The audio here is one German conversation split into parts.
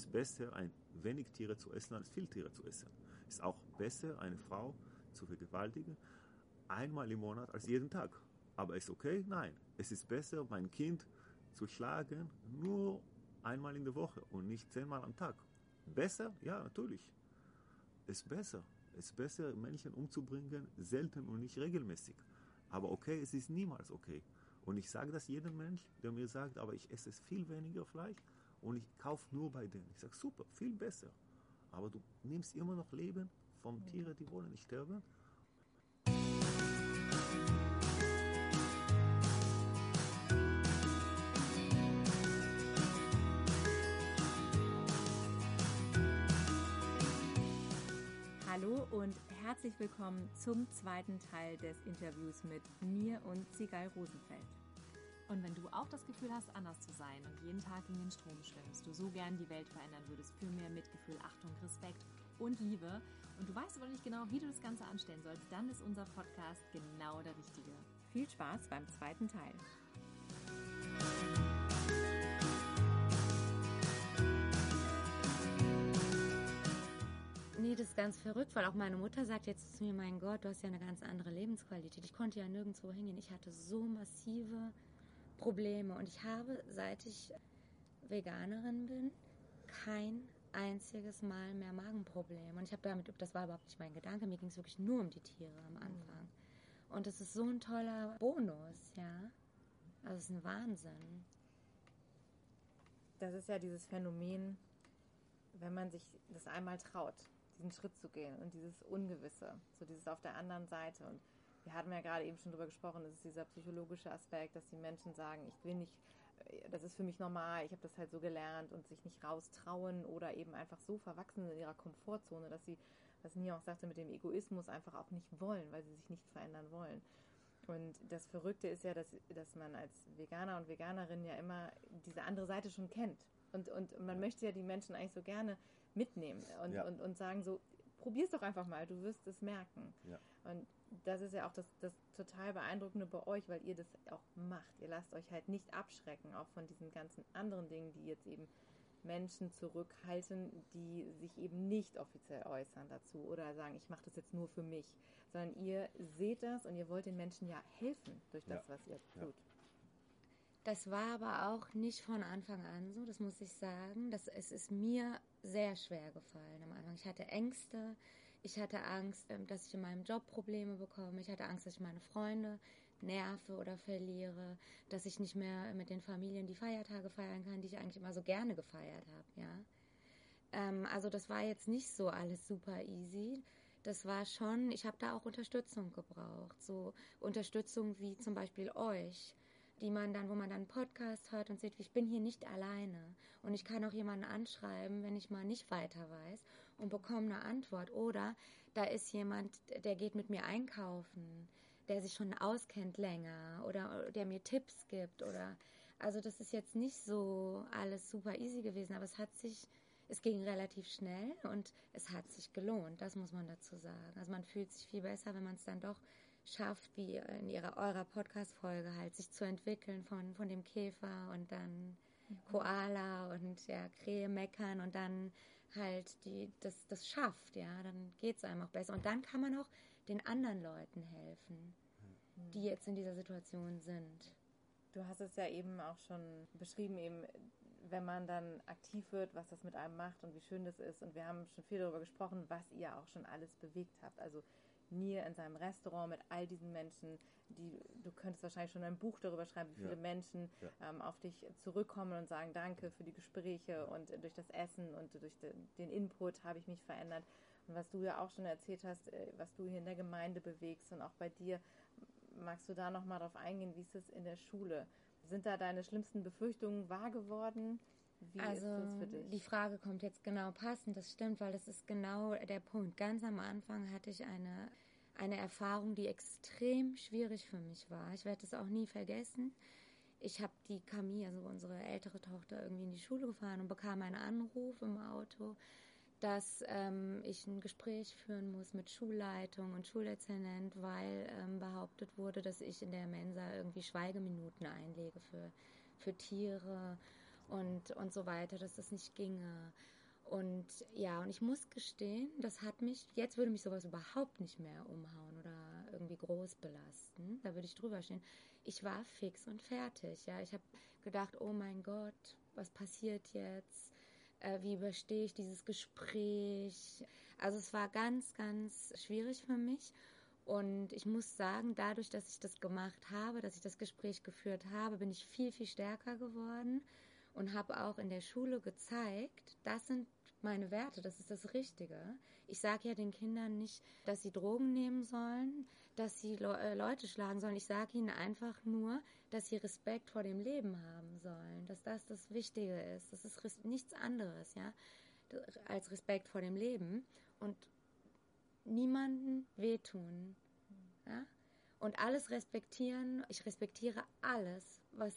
ist besser, ein wenig Tiere zu essen, als viel Tiere zu essen. Ist auch besser, eine Frau zu vergewaltigen, einmal im Monat als jeden Tag. Aber ist okay? Nein. Es ist besser, mein Kind zu schlagen, nur einmal in der Woche und nicht 10-mal am Tag. Besser? Ja, natürlich. Ist besser. Es ist besser, Menschen umzubringen, selten und nicht regelmäßig. Aber okay, es ist niemals okay. Und ich sage das jedem Mensch, der mir sagt, aber ich esse viel weniger Fleisch und ich kaufe nur bei denen. Ich sage, super, viel besser. Aber du nimmst immer noch Leben von Tieren, die wollen nicht sterben. Hallo und herzlich willkommen zum zweiten Teil des Interviews mit mir und Sigal Rosenfeld. Und wenn du auch das Gefühl hast, anders zu sein und jeden Tag gegen den Strom schwimmst, du so gern die Welt verändern würdest für mehr Mitgefühl, Achtung, Respekt und Liebe und du weißt aber nicht genau, wie du das Ganze anstellen sollst, dann ist unser Podcast genau der richtige. Viel Spaß beim zweiten Teil. Nee, das ist ganz verrückt, weil auch meine Mutter sagt jetzt zu mir, mein Gott, du hast ja eine ganz andere Lebensqualität. Ich konnte ja nirgendwo hingehen. Ich hatte so massive Probleme und ich habe, seit ich Veganerin bin, kein einziges Mal mehr Magenprobleme. Und ich habe das war überhaupt nicht mein Gedanke, mir ging es wirklich nur um die Tiere am Anfang. Und das ist so ein toller Bonus, ja. Also es ist ein Wahnsinn. Das ist ja dieses Phänomen, wenn man sich das einmal traut, diesen Schritt zu gehen und dieses Ungewisse, so dieses auf der anderen Seite. Und wir hatten ja gerade eben schon drüber gesprochen, das ist dieser psychologische Aspekt, dass die Menschen sagen, ich will nicht, das ist für mich normal, ich habe das halt so gelernt und sich nicht raustrauen oder eben einfach so verwachsen in ihrer Komfortzone, dass sie, was Nia auch sagte, mit dem Egoismus einfach auch nicht wollen, weil sie sich nicht verändern wollen. Und das Verrückte ist ja, dass man als Veganer und Veganerin ja immer diese andere Seite schon kennt. Und man möchte ja die Menschen eigentlich so gerne mitnehmen und sagen so, probier's doch einfach mal, du wirst es merken. Ja. Und das ist ja auch das total Beeindruckende bei euch, weil ihr das auch macht. Ihr lasst euch halt nicht abschrecken, auch von diesen ganzen anderen Dingen, die jetzt eben Menschen zurückhalten, die sich eben nicht offiziell äußern dazu oder sagen, ich mache das jetzt nur für mich, sondern ihr seht das und ihr wollt den Menschen ja helfen durch das, was ihr tut. Das war aber auch nicht von Anfang an so, das muss ich sagen. Es ist mir sehr schwer gefallen am Anfang. Ich hatte Ängste, ich hatte Angst, dass ich in meinem Job Probleme bekomme, ich hatte Angst, dass ich meine Freunde nerve oder verliere, dass ich nicht mehr mit den Familien die Feiertage feiern kann, die ich eigentlich immer so gerne gefeiert habe, ja. Also das war jetzt nicht so alles super easy. Das war schon, ich habe da auch Unterstützung gebraucht, so Unterstützung wie zum Beispiel euch, wo man dann einen Podcast hört und sieht, ich bin hier nicht alleine und ich kann auch jemanden anschreiben, wenn ich mal nicht weiter weiß und bekomme eine Antwort. Oder da ist jemand, der geht mit mir einkaufen, der sich schon auskennt länger oder der mir Tipps gibt oder, also das ist jetzt nicht so alles super easy gewesen, aber es ging relativ schnell und es hat sich gelohnt, das muss man dazu sagen. Also man fühlt sich viel besser, wenn man es dann doch schafft, wie in eurer Podcast-Folge halt, sich zu entwickeln von dem Käfer und dann Koala und ja, Krähe meckern und dann halt das schafft, ja, dann geht's einem auch besser. Und dann kann man auch den anderen Leuten helfen, die jetzt in dieser Situation sind. Du hast es ja eben auch schon beschrieben, eben, wenn man dann aktiv wird, was das mit einem macht und wie schön das ist. Und wir haben schon viel darüber gesprochen, was ihr auch schon alles bewegt habt. Also Nir in seinem Restaurant mit all diesen Menschen, du könntest wahrscheinlich schon ein Buch darüber schreiben, wie viele Menschen auf dich zurückkommen und sagen, danke für die Gespräche und durch das Essen und durch den Input habe ich mich verändert. Und was du ja auch schon erzählt hast, was du hier in der Gemeinde bewegst und auch bei dir, magst du da nochmal drauf eingehen, wie ist es in der Schule? Sind da deine schlimmsten Befürchtungen wahr geworden? Wie ist das für dich? Die Frage kommt jetzt genau passend, das stimmt, weil das ist genau der Punkt. Ganz am Anfang hatte ich eine Erfahrung, die extrem schwierig für mich war. Ich werde das auch nie vergessen. Ich habe die Camille, also unsere ältere Tochter, irgendwie in die Schule gefahren und bekam einen Anruf im Auto, dass ich ein Gespräch führen muss mit Schulleitung und Schuldezernent, weil behauptet wurde, dass ich in der Mensa irgendwie Schweigeminuten einlege für Tiere und so weiter, dass das nicht ginge. Und ja, und ich muss gestehen, das hat mich, jetzt würde mich sowas überhaupt nicht mehr umhauen oder irgendwie groß belasten. Da würde ich drüber stehen. Ich war fix und fertig. Ja, ich habe gedacht, oh mein Gott, was passiert jetzt? Wie überstehe ich dieses Gespräch? Also es war ganz, ganz schwierig für mich. Und ich muss sagen, dadurch, dass ich das gemacht habe, dass ich das Gespräch geführt habe, bin ich viel, viel stärker geworden und habe auch in der Schule gezeigt, das sind meine Werte, das ist das Richtige. Ich sage ja den Kindern nicht, dass sie Drogen nehmen sollen, dass sie Leute schlagen sollen. Ich sage ihnen einfach nur, dass sie Respekt vor dem Leben haben sollen, dass das das Wichtige ist. Das ist nichts anderes, ja, als Respekt vor dem Leben und niemanden wehtun, ja. Und alles respektieren, ich respektiere alles,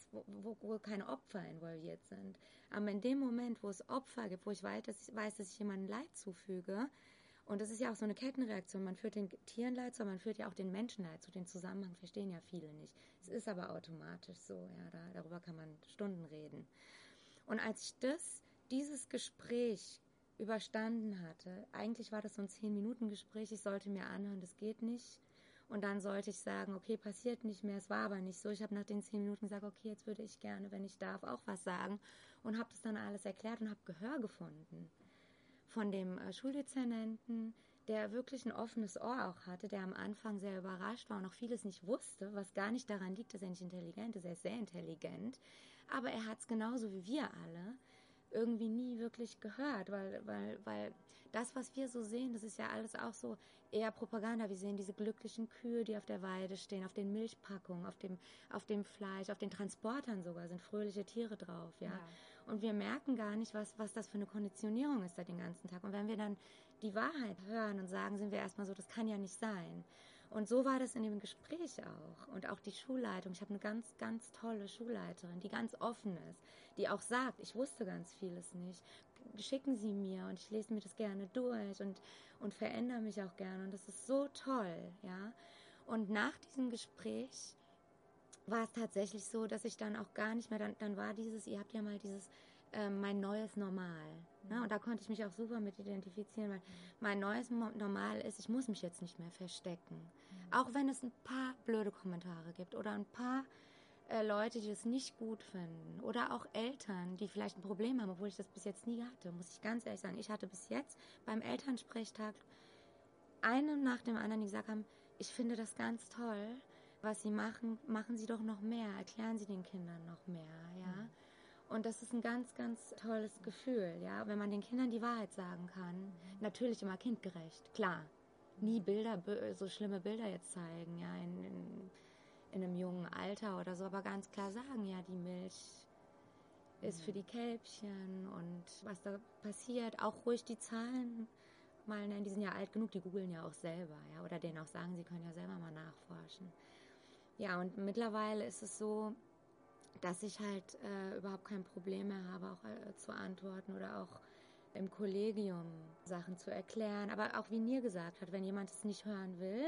wo keine Opfer involviert sind. Aber in dem Moment, wo es Opfer gibt, wo ich weiß, dass ich jemandem Leid zufüge, und das ist ja auch so eine Kettenreaktion, man führt den Tieren Leid zu, aber man führt ja auch den Menschen Leid zu. Den Zusammenhang verstehen ja viele nicht. Es ist aber automatisch so, ja, darüber kann man Stunden reden. Und als ich dieses Gespräch überstanden hatte, eigentlich war das so ein 10-Minuten-Gespräch, ich sollte mir anhören, das geht nicht. Und dann sollte ich sagen, okay, passiert nicht mehr, es war aber nicht so. Ich habe nach den 10 Minuten gesagt, okay, jetzt würde ich gerne, wenn ich darf, auch was sagen. Und habe das dann alles erklärt und habe Gehör gefunden. Von dem Schuldezernenten, der wirklich ein offenes Ohr auch hatte, der am Anfang sehr überrascht war und auch vieles nicht wusste, was gar nicht daran liegt, dass er nicht intelligent ist. Er ist sehr intelligent. Aber er hat es genauso wie wir alle irgendwie nie wirklich gehört, weil das, was wir so sehen, das ist ja alles auch so eher Propaganda. Wir sehen diese glücklichen Kühe, die auf der Weide stehen, auf den Milchpackungen, auf dem Fleisch, auf den Transportern sogar sind fröhliche Tiere drauf, ja. Und wir merken gar nicht, was das für eine Konditionierung ist da den ganzen Tag. Und wenn wir dann die Wahrheit hören und sagen, sind wir erstmal so, das kann ja nicht sein. Und so war das in dem Gespräch auch. Und auch die Schulleitung. Ich habe eine ganz, ganz tolle Schulleiterin, die ganz offen ist, die auch sagt, ich wusste ganz vieles nicht. Schicken Sie mir und ich lese mir das gerne durch und verändere mich auch gerne. Und das ist so toll, ja. Und nach diesem Gespräch war es tatsächlich so, dass ich dann auch gar nicht mehr, dann war ihr habt ja mal dieses mein neues Normal. Ne? Und da konnte ich mich auch super mit identifizieren, weil mein neues Normal ist, ich muss mich jetzt nicht mehr verstecken. Auch wenn es ein paar blöde Kommentare gibt oder ein paar Leute, die das nicht gut finden. Oder auch Eltern, die vielleicht ein Problem haben, obwohl ich das bis jetzt nie hatte, muss ich ganz ehrlich sagen. Ich hatte bis jetzt beim Elternsprechtag einen nach dem anderen, die gesagt haben, ich finde das ganz toll, was Sie machen, machen Sie doch noch mehr, erklären Sie den Kindern noch mehr, ja. Und das ist ein ganz, ganz tolles Gefühl, ja, wenn man den Kindern die Wahrheit sagen kann. Natürlich immer kindgerecht, klar. Nie so schlimme Bilder jetzt zeigen, ja, in einem jungen Alter oder so, aber ganz klar sagen, ja, die Milch ist für die Kälbchen und was da passiert, auch ruhig die Zahlen mal nennen, die sind ja alt genug, die googeln ja auch selber, ja, oder denen auch sagen, sie können ja selber mal nachforschen. Ja, und mittlerweile ist es so, dass ich halt überhaupt kein Problem mehr habe, auch zu antworten oder auch im Kollegium Sachen zu erklären. Aber auch wie Nir gesagt hat, wenn jemand es nicht hören will,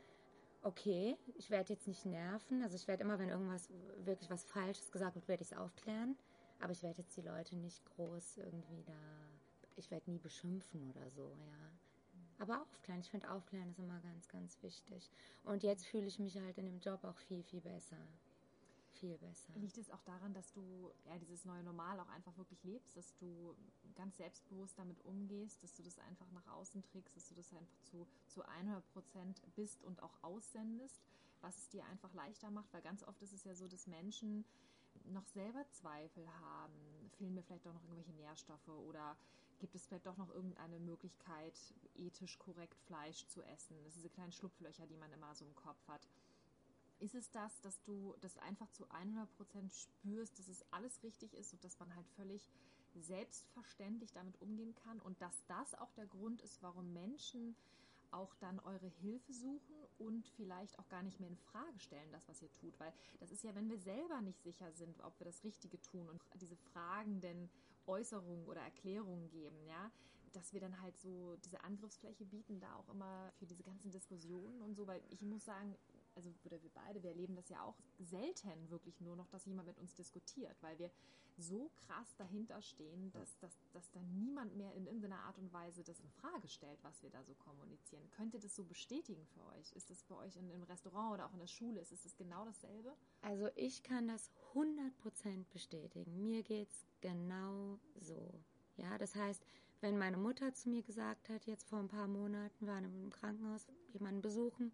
okay, ich werde jetzt nicht nerven. Also ich werde immer, wenn irgendwas wirklich was Falsches gesagt wird, werde ich es aufklären. Aber ich werde jetzt die Leute nicht groß irgendwie ich werde nie beschimpfen oder so, ja. Aber aufklären, ich finde aufklären ist immer ganz, ganz wichtig. Und jetzt fühle ich mich halt in dem Job auch viel, viel besser. Viel besser. Liegt es auch daran, dass du ja dieses neue Normal auch einfach wirklich lebst, dass du ganz selbstbewusst damit umgehst, dass du das einfach nach außen trägst, dass du das einfach zu 100% bist und auch aussendest, was es dir einfach leichter macht, weil ganz oft ist es ja so, dass Menschen noch selber Zweifel haben, fehlen mir vielleicht doch noch irgendwelche Nährstoffe oder gibt es vielleicht doch noch irgendeine Möglichkeit, ethisch korrekt Fleisch zu essen. Das sind diese kleinen Schlupflöcher, die man immer so im Kopf hat. Ist es das, dass du das einfach zu 100% spürst, dass es alles richtig ist und dass man halt völlig selbstverständlich damit umgehen kann und dass das auch der Grund ist, warum Menschen auch dann eure Hilfe suchen und vielleicht auch gar nicht mehr in Frage stellen, das, was ihr tut? Weil das ist ja, wenn wir selber nicht sicher sind, ob wir das Richtige tun und diese fragenden Äußerungen oder Erklärungen geben, ja, dass wir dann halt so diese Angriffsfläche bieten, da auch immer für diese ganzen Diskussionen und so, weil ich muss sagen, also oder wir beide, wir erleben das ja auch selten wirklich nur noch, dass jemand mit uns diskutiert, weil wir so krass dahinter stehen, dass dann niemand mehr in irgendeiner Art und Weise das in Frage stellt, was wir da so kommunizieren. Könnt ihr das so bestätigen für euch? Ist das bei euch im Restaurant oder auch in der Schule, ist das genau dasselbe? Also ich kann das 100% bestätigen. Mir geht's genau so. Ja, das heißt, wenn meine Mutter zu mir gesagt hat, jetzt vor ein paar Monaten, wir waren im Krankenhaus, jemanden besuchen,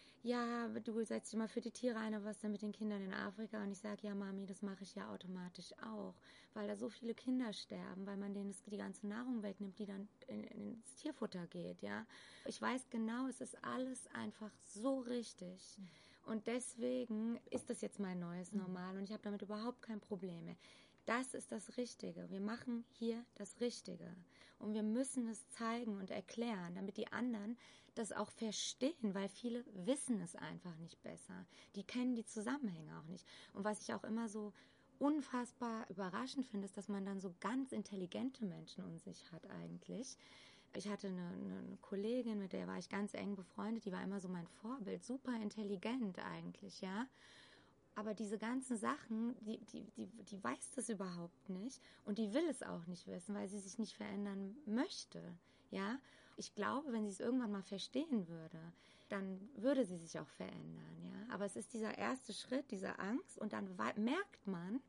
ja, du setzt dich mal für die Tiere ein, aber was denn mit den Kindern in Afrika? Und ich sage, ja Mami, das mache ich ja automatisch auch, weil da so viele Kinder sterben, weil man denen die ganze Nahrung wegnimmt, die dann ins Tierfutter geht, ja. Ich weiß genau, es ist alles einfach so richtig. Und deswegen ist das jetzt mein neues Normal und ich habe damit überhaupt kein Problem mehr. Das ist das Richtige. Wir machen hier das Richtige. Und wir müssen es zeigen und erklären, damit die anderen das auch verstehen, weil viele wissen es einfach nicht besser. Die kennen die Zusammenhänge auch nicht. Und was ich auch immer so unfassbar überraschend finde, ist, dass man dann so ganz intelligente Menschen um sich hat eigentlich. Ich hatte eine Kollegin, mit der war ich ganz eng befreundet, die war immer so mein Vorbild, super intelligent eigentlich, ja. Aber diese ganzen Sachen, die weiß das überhaupt nicht und die will es auch nicht wissen, weil sie sich nicht verändern möchte, ja. Ich glaube, wenn sie es irgendwann mal verstehen würde, dann würde sie sich auch verändern, ja. Aber es ist dieser erste Schritt, diese Angst und dann merkt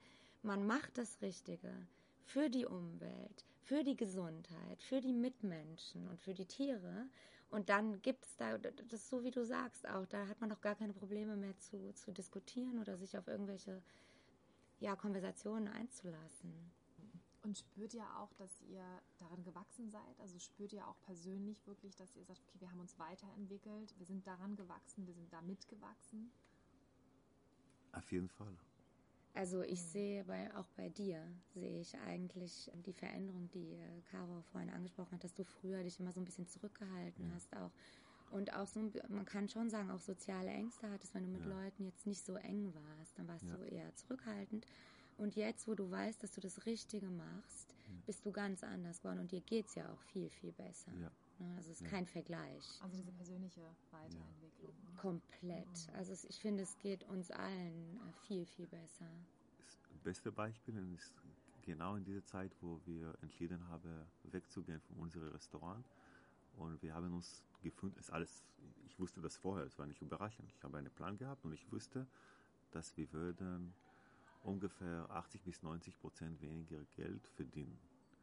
man macht das Richtige für die Umwelt, für die Gesundheit, für die Mitmenschen und für die Tiere. Und dann gibt es da, das ist so wie du sagst auch, da hat man doch gar keine Probleme mehr zu diskutieren oder sich auf irgendwelche Konversationen einzulassen. Und spürt ihr auch, dass ihr daran gewachsen seid? Also spürt ihr auch persönlich wirklich, dass ihr sagt, okay, wir haben uns weiterentwickelt, wir sind daran gewachsen, wir sind da mitgewachsen? Auf jeden Fall. Also ich sehe auch bei dir, sehe ich eigentlich die Veränderung, die Caro vorhin angesprochen hat, dass du früher dich immer so ein bisschen zurückgehalten hast auch. Und auch so, man kann schon sagen, auch soziale Ängste hattest, wenn du mit Leuten jetzt nicht so eng warst, dann warst du eher zurückhaltend. Und jetzt, wo du weißt, dass du das Richtige machst, bist du ganz anders geworden und dir geht es ja auch viel, viel besser. Ja. Also es ist kein Vergleich. Also diese persönliche Weiterentwicklung. Ja. Komplett. Also ich finde, es geht uns allen viel, viel besser. Das beste Beispiel ist genau in dieser Zeit, wo wir entschieden haben, wegzugehen von unserem Restaurant. Und wir haben uns gefunden, ich wusste das vorher, es war nicht überraschend. Ich habe einen Plan gehabt und ich wusste, dass wir würden ungefähr 80-90% weniger Geld verdienen.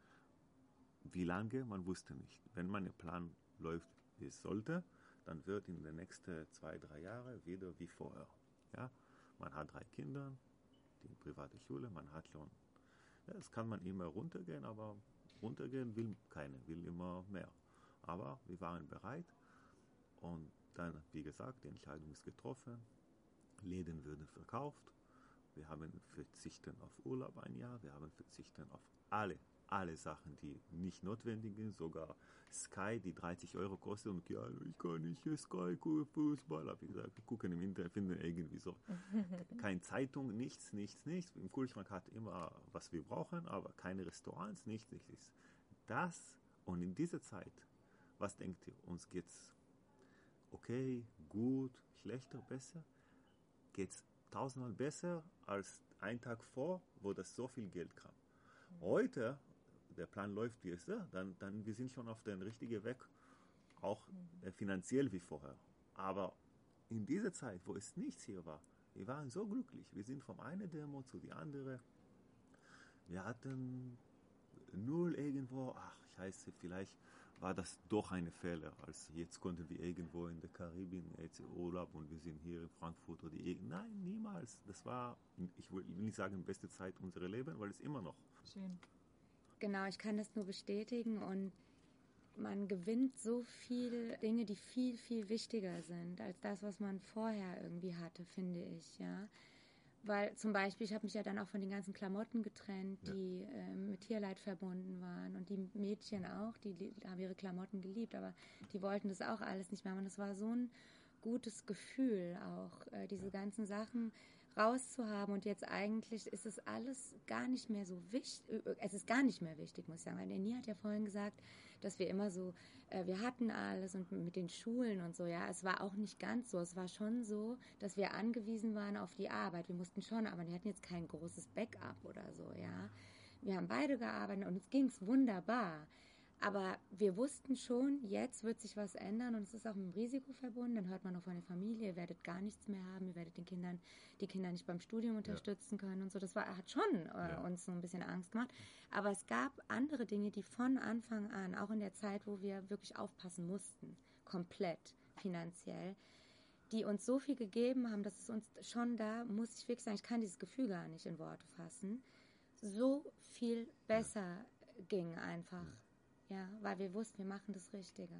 Wie lange, man wusste nicht. Wenn mein Plan läuft, wie es sollte, dann wird in den nächsten 2-3 Jahren wieder wie vorher. Ja? Man hat 3 Kinder, die private Schule, man hat schon, es kann man immer runtergehen, aber runtergehen will keiner, will immer mehr. Aber wir waren bereit und dann, wie gesagt, die Entscheidung ist getroffen, Läden würden verkauft, wir haben verzichtet auf Urlaub ein Jahr, wir haben verzichtet auf alle Sachen, die nicht notwendig sind, sogar Sky, die 30 Euro kostet und ja, ich kann nicht Sky gucken, Fußball, habe ich gesagt, gucken im Internet, finden irgendwie so. Keine Zeitung, nichts. Im Kühlschrank hat immer, was wir brauchen, aber keine Restaurants, nichts. Das und in dieser Zeit, was denkt ihr, uns geht's okay, gut, schlechter, besser? Geht's 1000-mal besser als ein Tag vor, wo das so viel Geld kam. Heute, der Plan läuft wie es ist, dann wir sind schon auf den richtigen Weg, auch finanziell wie vorher. Aber in dieser Zeit, wo es nichts hier war, wir waren so glücklich. Wir sind von einer Demo zu die andere. Wir hatten null irgendwo, scheiße, vielleicht war das doch ein Fehler. Also jetzt konnten wir irgendwo in der Karibik jetzt Urlaub und wir sind hier in Frankfurt oder nein, niemals. Das war, ich will nicht sagen, beste Zeit unseres Lebens, weil es immer noch. Schön. Genau, ich kann das nur bestätigen und man gewinnt so viele Dinge, die viel, viel wichtiger sind als das, was man vorher irgendwie hatte, finde ich, ja. Weil zum Beispiel, ich habe mich ja dann auch von den ganzen Klamotten getrennt, die mit Tierleid verbunden waren. Und die Mädchen auch, die haben ihre Klamotten geliebt, aber die wollten das auch alles nicht mehr. Und das war so ein gutes Gefühl auch, diese ganzen Sachen rauszuhaben. Und jetzt eigentlich ist es alles gar nicht mehr so wichtig. Es ist gar nicht mehr wichtig, muss ich sagen. Weil der Nie hat ja vorhin gesagt, dass wir immer so, wir hatten alles und mit den Schulen und so, ja. Es war auch nicht ganz so. Es war schon so, dass wir angewiesen waren auf die Arbeit. Wir mussten schon, aber wir hatten jetzt kein großes Backup oder so, ja. Wir haben beide gearbeitet und uns ging es wunderbar. Aber wir wussten schon, jetzt wird sich was ändern und es ist auch mit dem Risiko verbunden. Dann hört man noch von der Familie, ihr werdet gar nichts mehr haben, ihr werdet die Kinder nicht beim Studium unterstützen können und so. Das hat schon uns so ein bisschen Angst gemacht. Aber es gab andere Dinge, die von Anfang an, auch in der Zeit, wo wir wirklich aufpassen mussten, komplett finanziell, die uns so viel gegeben haben, dass es uns schon da, muss ich wirklich sagen, ich kann dieses Gefühl gar nicht in Worte fassen, so viel besser ging einfach. Ja, weil wir wussten, wir machen das Richtige.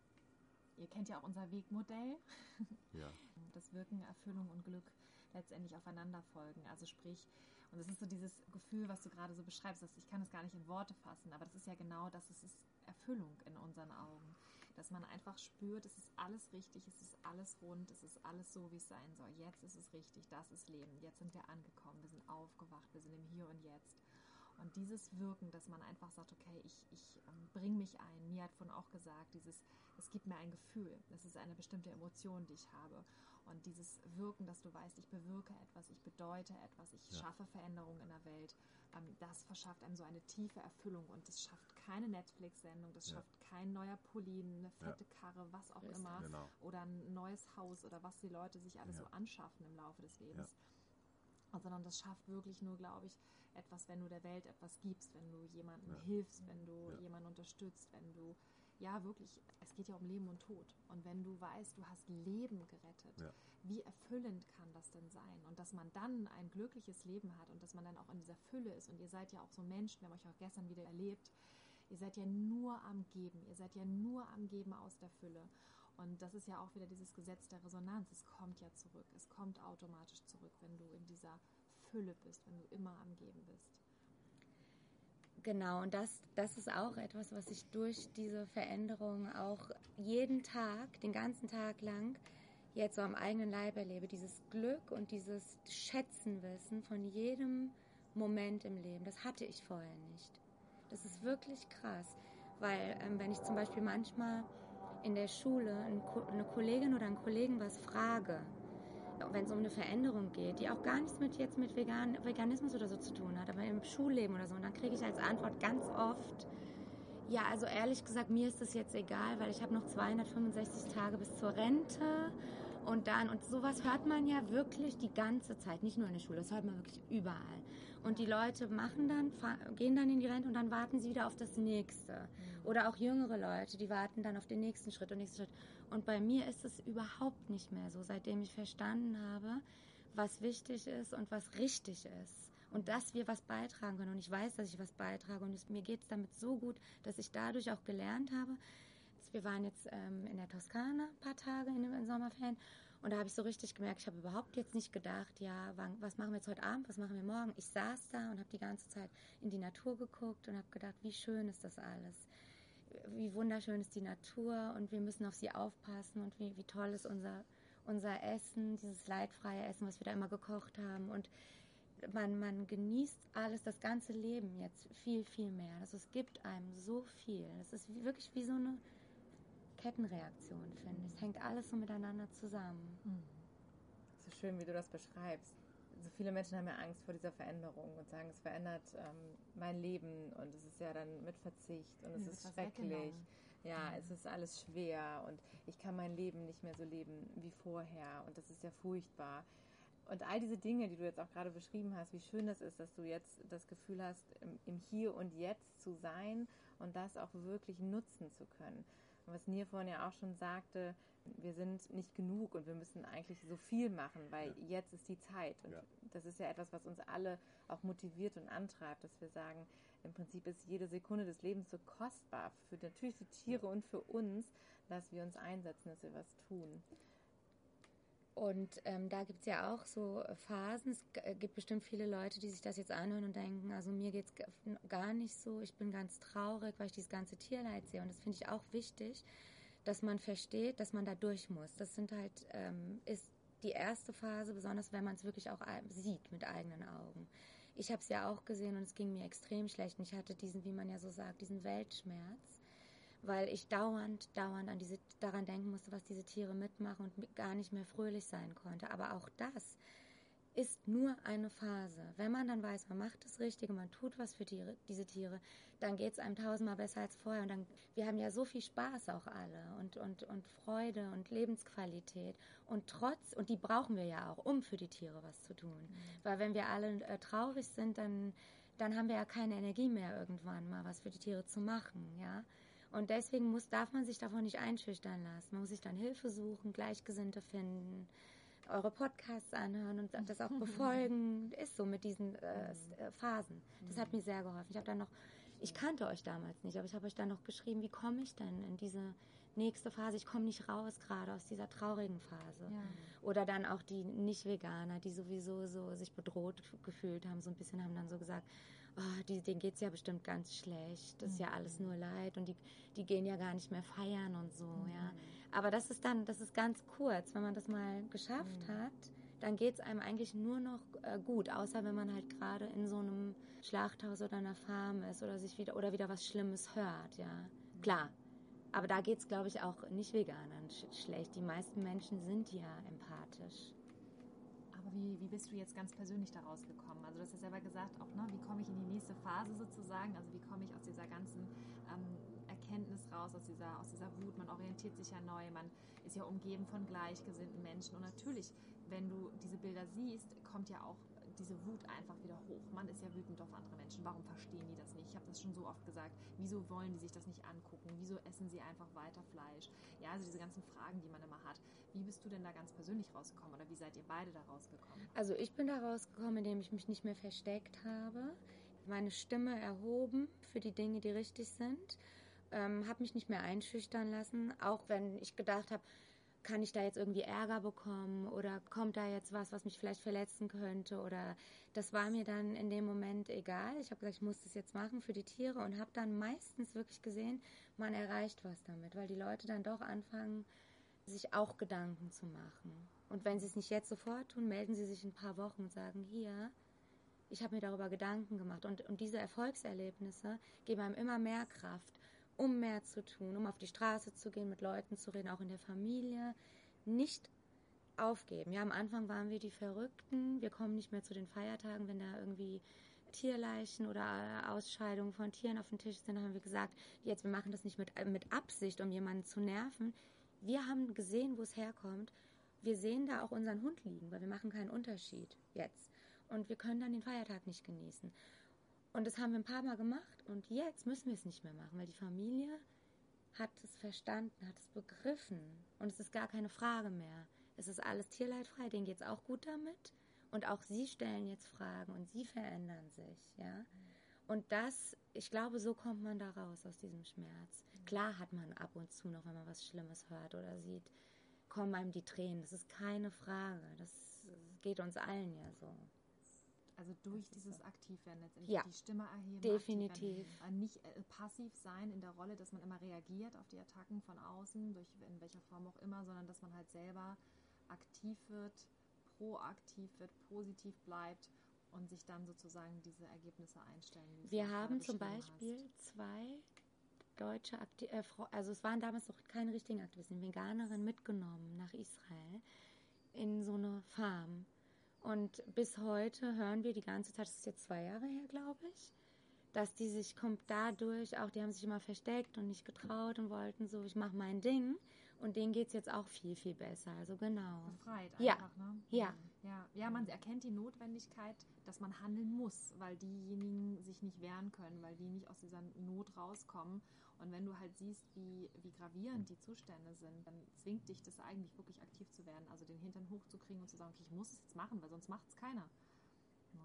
Ihr kennt ja auch unser Wegmodell. Ja. Das Wirken, Erfüllung und Glück letztendlich aufeinander folgen. Also sprich, und das ist so dieses Gefühl, was du gerade so beschreibst, ich kann es gar nicht in Worte fassen, aber das ist ja genau das, es ist Erfüllung in unseren Augen. Dass man einfach spürt, es ist alles richtig, es ist alles rund, es ist alles so, wie es sein soll. Jetzt ist es richtig, das ist Leben. Jetzt sind wir angekommen, wir sind aufgewacht, wir sind im Hier und Jetzt. Und dieses Wirken, dass man einfach sagt, okay, ich bringe mich ein. Mia hat vorhin auch gesagt, es gibt mir ein Gefühl. Das ist eine bestimmte Emotion, die ich habe. Und dieses Wirken, dass du weißt, ich bewirke etwas, ich bedeute etwas, ich schaffe Veränderungen in der Welt, das verschafft einem so eine tiefe Erfüllung. Und das schafft keine Netflix-Sendung, das schafft kein neuer Pulli, eine fette Karre, was auch immer. Genau. Oder ein neues Haus oder was die Leute sich alles so anschaffen im Laufe des Lebens. Sondern das schafft wirklich nur, glaube ich, etwas, wenn du der Welt etwas gibst, wenn du jemandem hilfst, wenn du jemanden unterstützt, wenn du, wirklich, es geht ja um Leben und Tod. Und wenn du weißt, du hast Leben gerettet, wie erfüllend kann das denn sein? Und dass man dann ein glückliches Leben hat und dass man dann auch in dieser Fülle ist. Und ihr seid ja auch so Menschen, wir haben euch auch gestern wieder erlebt, ihr seid ja nur am Geben, ihr seid ja nur am Geben aus der Fülle. Und das ist ja auch wieder dieses Gesetz der Resonanz. Es kommt ja zurück. Es kommt automatisch zurück, wenn du in dieser Fülle bist, wenn du immer am Geben bist. Genau, und das ist auch etwas, was ich durch diese Veränderung auch jeden Tag, den ganzen Tag lang, jetzt so am eigenen Leib erlebe. Dieses Glück und dieses Schätzenwissen von jedem Moment im Leben. Das hatte ich vorher nicht. Das ist wirklich krass, weil wenn ich zum Beispiel manchmal in der Schule eine Kollegin oder einen Kollegen was frage, wenn es um eine Veränderung geht, die auch gar nichts mit Veganismus oder so zu tun hat, aber im Schulleben oder so, und dann kriege ich als Antwort ganz oft, ja, also ehrlich gesagt, mir ist das jetzt egal, weil ich habe noch 265 Tage bis zur Rente und sowas hört man ja wirklich die ganze Zeit, nicht nur in der Schule, das hört man wirklich überall. Und die Leute gehen dann in die Rente und dann warten sie wieder auf das Nächste. Oder auch jüngere Leute, die warten dann auf den nächsten Schritt und nächsten Schritt. Und bei mir ist es überhaupt nicht mehr so, seitdem ich verstanden habe, was wichtig ist und was richtig ist. Und dass wir was beitragen können. Und ich weiß, dass ich was beitrage. Und mir geht es damit so gut, dass ich dadurch auch gelernt habe. Wir waren jetzt in der Toskana ein paar Tage in den Sommerferien. Und da habe ich so richtig gemerkt, ich habe überhaupt jetzt nicht gedacht, was machen wir jetzt heute Abend, was machen wir morgen? Ich saß da und habe die ganze Zeit in die Natur geguckt und habe gedacht, wie schön ist das alles. Wie wunderschön ist die Natur und wir müssen auf sie aufpassen und wie toll ist unser Essen, dieses leidfreie Essen, was wir da immer gekocht haben. Und man genießt alles, das ganze Leben jetzt viel, viel mehr. Also es gibt einem so viel. Es ist wirklich wie so eine Kettenreaktion, finde ich. Es hängt alles so miteinander zusammen. So schön, wie du das beschreibst. So viele Menschen haben ja Angst vor dieser Veränderung und sagen, es verändert mein Leben und es ist ja dann mit Verzicht und es ist schrecklich. Ja, es ist alles schwer und ich kann mein Leben nicht mehr so leben wie vorher und das ist ja furchtbar. Und all diese Dinge, die du jetzt auch gerade beschrieben hast, wie schön das ist, dass du jetzt das Gefühl hast, im Hier und Jetzt zu sein und das auch wirklich nutzen zu können. Und was Nir vorhin ja auch schon sagte, wir sind nicht genug und wir müssen eigentlich so viel machen, weil jetzt ist die Zeit. Und das ist ja etwas, was uns alle auch motiviert und antreibt, dass wir sagen, im Prinzip ist jede Sekunde des Lebens so kostbar für natürlich die Tiere und für uns, dass wir uns einsetzen, dass wir was tun. Und da gibt es ja auch so Phasen. Es gibt bestimmt viele Leute, die sich das jetzt anhören und denken, also mir geht es gar nicht so, ich bin ganz traurig, weil ich dieses ganze Tierleid sehe. Und das finde ich auch wichtig, dass man versteht, dass man da durch muss. Das sind halt, ist die erste Phase, besonders wenn man es wirklich auch sieht mit eigenen Augen. Ich habe es ja auch gesehen und es ging mir extrem schlecht. Und ich hatte diesen, wie man ja so sagt, diesen Weltschmerz, weil ich dauernd daran denken musste, was diese Tiere mitmachen und gar nicht mehr fröhlich sein konnte. Aber auch das ist nur eine Phase. Wenn man dann weiß, man macht das Richtige, man tut was für diese Tiere, dann geht es einem tausendmal besser als vorher. Und dann, wir haben ja so viel Spaß auch alle und Freude und Lebensqualität. Und die brauchen wir ja auch, um für die Tiere was zu tun. Weil wenn wir alle traurig sind, dann haben wir ja keine Energie mehr irgendwann mal was für die Tiere zu machen, ja. Und deswegen darf man sich davon nicht einschüchtern lassen. Man muss sich dann Hilfe suchen, Gleichgesinnte finden, eure Podcasts anhören und das auch befolgen. Ist so mit diesen Phasen. Das hat mir sehr geholfen. Ich kannte euch damals nicht, aber ich habe euch dann noch geschrieben, wie komme ich denn in diese nächste Phase? Ich komme nicht raus gerade aus dieser traurigen Phase. Ja. Oder dann auch die Nicht-Veganer, die sowieso so sich bedroht gefühlt haben, so ein bisschen haben dann so gesagt, denen geht es ja bestimmt ganz schlecht, das ist ja alles nur Leid und die gehen ja gar nicht mehr feiern und so, ja. Aber das ist ganz kurz, wenn man das mal geschafft hat, dann geht es einem eigentlich nur noch gut, außer wenn man halt gerade in so einem Schlachthaus oder einer Farm ist oder wieder was Schlimmes hört, ja. Klar, aber da geht es, glaube ich, auch nicht Veganern schlecht. Die meisten Menschen sind ja empathisch. Aber wie bist du jetzt ganz persönlich da rausgekommen? Also du hast ja selber gesagt, auch, ne, wie komme ich in die nächste Phase sozusagen? Also wie komme ich aus dieser ganzen Erkenntnis raus, aus dieser Wut? Man orientiert sich ja neu, man ist ja umgeben von gleichgesinnten Menschen. Und natürlich, wenn du diese Bilder siehst, kommt ja auch diese Wut einfach wieder hoch. Man ist ja wütend auf andere Menschen. Warum verstehen die das nicht? Ich habe das schon so oft gesagt. Wieso wollen die sich das nicht angucken? Wieso essen sie einfach weiter Fleisch? Ja, also diese ganzen Fragen, die man immer hat. Wie bist du denn da ganz persönlich rausgekommen oder wie seid ihr beide da rausgekommen? Also ich bin da rausgekommen, indem ich mich nicht mehr versteckt habe, meine Stimme erhoben für die Dinge, die richtig sind, habe mich nicht mehr einschüchtern lassen, auch wenn ich gedacht habe, kann ich da jetzt irgendwie Ärger bekommen oder kommt da jetzt was mich vielleicht verletzen könnte oder das war mir dann in dem Moment egal. Ich habe gesagt, ich muss das jetzt machen für die Tiere und habe dann meistens wirklich gesehen, man erreicht was damit, weil die Leute dann doch anfangen, sich auch Gedanken zu machen. Und wenn sie es nicht jetzt sofort tun, melden sie sich in ein paar Wochen und sagen, hier, ich habe mir darüber Gedanken gemacht. Und diese Erfolgserlebnisse geben einem immer mehr Kraft, um mehr zu tun, um auf die Straße zu gehen, mit Leuten zu reden, auch in der Familie. Nicht aufgeben. Ja, am Anfang waren wir die Verrückten. Wir kommen nicht mehr zu den Feiertagen, wenn da irgendwie Tierleichen oder Ausscheidungen von Tieren auf dem Tisch sind. Dann haben wir gesagt, wir machen das nicht mit Absicht, um jemanden zu nerven. Wir haben gesehen, wo es herkommt. Wir sehen da auch unseren Hund liegen, weil wir machen keinen Unterschied jetzt. Und wir können dann den Feiertag nicht genießen. Und das haben wir ein paar Mal gemacht und jetzt müssen wir es nicht mehr machen, weil die Familie hat es verstanden, hat es begriffen und es ist gar keine Frage mehr. Es ist alles tierleidfrei, denen geht es auch gut damit und auch sie stellen jetzt Fragen und sie verändern sich, ja. Und ich glaube, so kommt man da raus aus diesem Schmerz. Klar hat man ab und zu noch, wenn man was Schlimmes hört oder sieht, kommen einem die Tränen, das ist keine Frage, das geht uns allen ja so. Also durch dieses Aktivwerden letztendlich, die Stimme erheben, definitiv. Nicht passiv sein in der Rolle, dass man immer reagiert auf die Attacken von außen, in welcher Form auch immer, sondern dass man halt selber aktiv wird, proaktiv wird, positiv bleibt und sich dann sozusagen diese Ergebnisse einstellen. Wir haben zum Beispiel 2 deutsche also es waren damals noch keine richtigen Aktivisten, Veganerinnen mitgenommen nach Israel in so eine Farm. Und bis heute hören wir die ganze Zeit, das ist jetzt 2 Jahre her, glaube ich, dass die sich dadurch auch, die haben sich immer versteckt und nicht getraut und wollten so, ich mache mein Ding. Und denen geht es jetzt auch viel, viel besser. Also genau. Befreit ja. einfach, ne? Ja. Ja, man erkennt die Notwendigkeit, dass man handeln muss, weil diejenigen sich nicht wehren können, weil die nicht aus dieser Not rauskommen. Und wenn du halt siehst, wie gravierend die Zustände sind, dann zwingt dich das eigentlich wirklich aktiv zu werden, also den Hintern hochzukriegen und zu sagen, okay, ich muss es jetzt machen, weil sonst macht es keiner. Ja.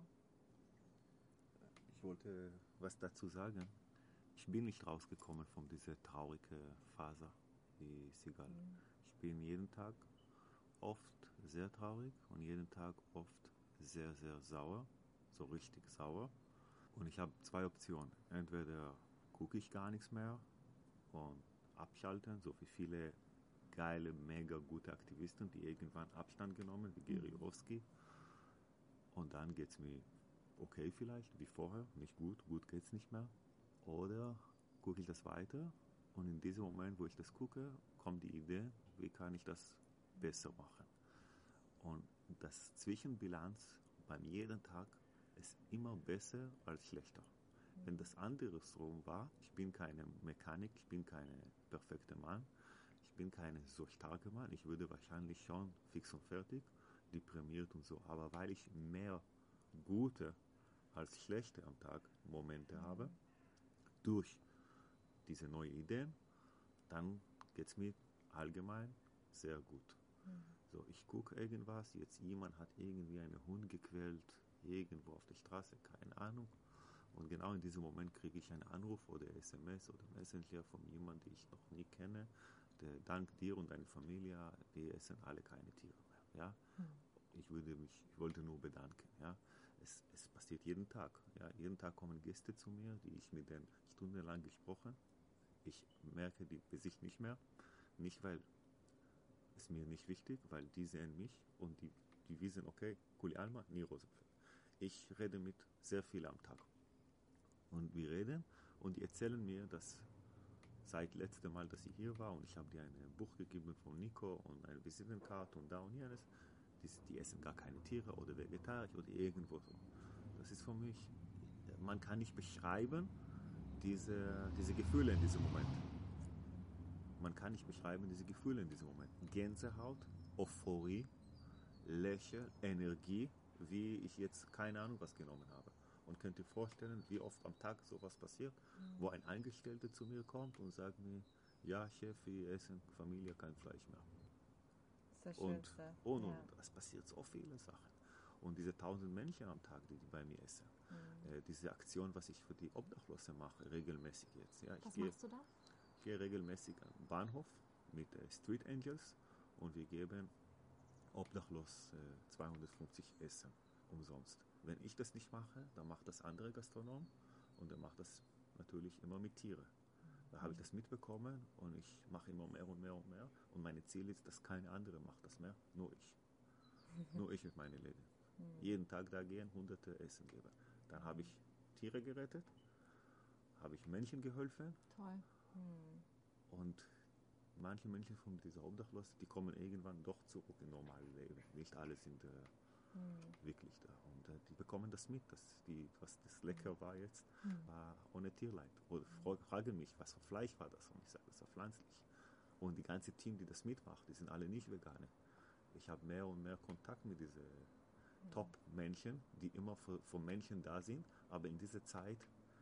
Ich wollte was dazu sagen. Ich bin nicht rausgekommen von dieser traurigen Phase, wie Sigal. Ich bin jeden Tag oft sehr traurig und jeden Tag oft sehr, sehr sauer, so richtig sauer. Und ich habe 2 Optionen. Entweder gucke ich gar nichts mehr und abschalten, so wie viele geile, mega gute Aktivisten, die irgendwann Abstand genommen, wie Gary Yourofsky. Und dann geht es mir okay vielleicht, wie vorher, nicht gut, gut geht es nicht mehr. Oder gucke ich das weiter und in diesem Moment, wo ich das gucke, kommt die Idee, wie kann ich das besser machen. Und das Zwischenbilanz beim jeden Tag ist immer besser als schlechter. Wenn das andersrum war, ich bin keine Mechanik, ich bin kein perfekter Mann, ich bin kein so starker Mann, ich würde wahrscheinlich schon fix und fertig, deprimiert und so, aber weil ich mehr gute als schlechte am Tag Momente habe, durch diese neuen Ideen, dann geht es mir allgemein sehr gut. So, ich gucke irgendwas, jetzt jemand hat irgendwie einen Hund gequält, irgendwo auf der Straße, keine Ahnung. Und genau in diesem Moment kriege ich einen Anruf oder SMS oder Messenger von jemandem, den ich noch nie kenne, der dank dir und deiner Familie, wir essen alle keine Tiere mehr. Ja? Ich wollte nur bedanken. Ja? Es passiert jeden Tag. Ja? Jeden Tag kommen Gäste zu mir, die ich mit denen stundenlang gesprochen. Ich merke die Gesicht nicht mehr. Nicht, weil es mir nicht wichtig, weil die sehen mich und die wissen, okay, Kuli Alma, nie Rosenfeld. Ich rede mit sehr vielen am Tag. Und wir reden und die erzählen mir, dass seit letztem Mal, dass ich hier war und ich habe dir ein Buch gegeben von Nico und eine Visitenkarte und da und jenes, die essen gar keine Tiere oder vegetarisch oder irgendwo so. Das ist für mich, man kann nicht beschreiben, diese Gefühle in diesem Moment. Man kann nicht beschreiben, diese Gefühle in diesem Moment. Gänsehaut, Euphorie, Lächeln, Energie, wie ich jetzt keine Ahnung was genommen habe. Und könnt ihr vorstellen, wie oft am Tag sowas passiert, wo ein Angestellter zu mir kommt und sagt mir, ja Chef, wir essen Familie kein Fleisch mehr. Das ist das Und Schönste. es passiert so viele Sachen. Und diese 1000 Menschen am Tag, die bei mir essen. Diese Aktion, was ich für die Obdachlosen mache, regelmäßig jetzt. Ja, Was machst du da? Ich gehe regelmäßig am Bahnhof mit Street Angels und wir geben obdachlos 250 Essen umsonst. Wenn ich das nicht mache, dann macht das andere Gastronom und er macht das natürlich immer mit Tieren. Da habe ich das mitbekommen und ich mache immer mehr und mehr und mehr. Und mein Ziel ist, dass keine andere macht das mehr, nur ich. Nur ich mit meinen Läden. Jeden Tag da gehen, hunderte Essen geben. Dann habe ich Tiere gerettet, habe ich Menschen geholfen. Toll. Und manche Menschen von dieser Obdachlosen, die kommen irgendwann doch zurück in normales Leben. Nicht alle sind wirklich da. Und die bekommen das mit, was das lecker war jetzt, war ohne Tierleid. Oder fragen mich, was für Fleisch war das? Und ich sage, das war pflanzlich. Und die ganze Team, die das mitmacht, die sind alle nicht Veganer. Ich habe mehr und mehr Kontakt mit diesen Top-Menschen, die immer für Menschen da sind, aber in dieser Zeit,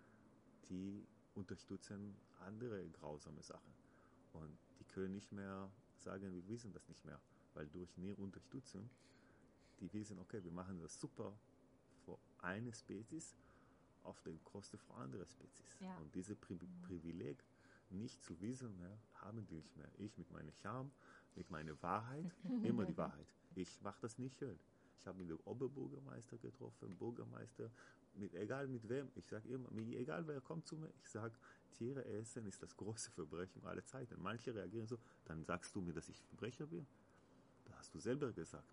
die unterstützen andere grausame Sachen. Und die können nicht mehr sagen, wir wissen das nicht mehr, weil durch die Unterstützung, die wissen, okay, wir machen das super für eine Spezies auf den Kosten von anderen Spezies. Ja. Und diese Privileg, nicht zu wissen mehr, haben die nicht mehr. Ich mit meiner Charme, mit meiner Wahrheit, immer die Wahrheit. Ich mache das nicht schön. Ich habe mit dem Oberbürgermeister getroffen, Bürgermeister, egal mit wem. Ich sage immer, egal wer kommt zu mir, ich sage, Tiere essen ist das große Verbrechen aller Zeiten. Manche reagieren so, dann sagst du mir, dass ich Verbrecher bin. Das hast du selber gesagt.